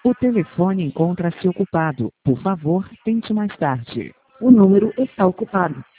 O telefone encontra-se ocupado. Por favor, tente mais tarde. O número está ocupado.